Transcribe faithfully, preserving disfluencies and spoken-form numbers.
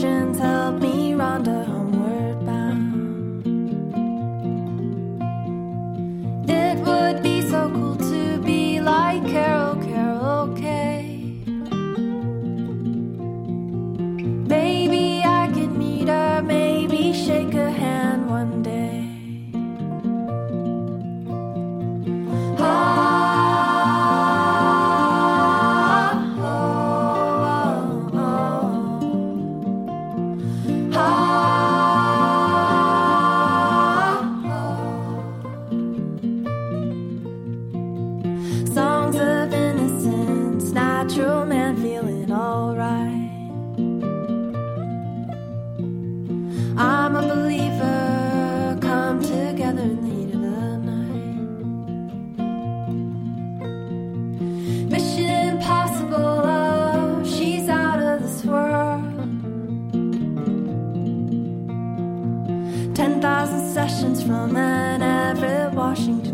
questions help me Rhonda homeward bound. It would be so cool to be like Carol, Carol Kay. Maybe I could meet her, maybe shake her hand one day. Songs of innocence, natural man feeling alright. I'm a believer, come together in the heat of the night. Mission impossible, oh, she's out of this world. Ten thousand sessions from an Everett, Washington